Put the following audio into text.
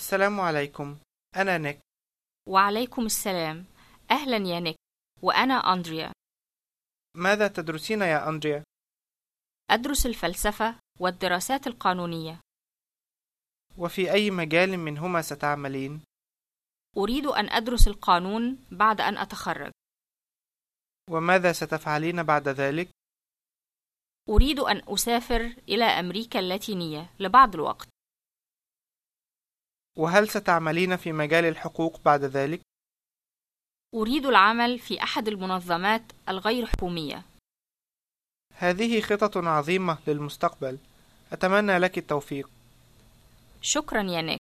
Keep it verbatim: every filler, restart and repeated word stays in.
السلام عليكم. أنا نيك. وعليكم السلام. أهلا يا نيك. وأنا أندريا. ماذا تدرسين يا أندريا؟ أدرس الفلسفة والدراسات القانونية. وفي أي مجال منهما ستعملين؟ أريد أن أدرس القانون بعد أن أتخرج. وماذا ستفعلين بعد ذلك؟ أريد أن أسافر إلى أمريكا اللاتينية لبعض الوقت. وهل ستعملين في مجال الحقوق بعد ذلك؟ أريد العمل في أحد المنظمات الغير حكومية. هذه خطط عظيمة للمستقبل. أتمنى لك التوفيق. شكرا يا نيك.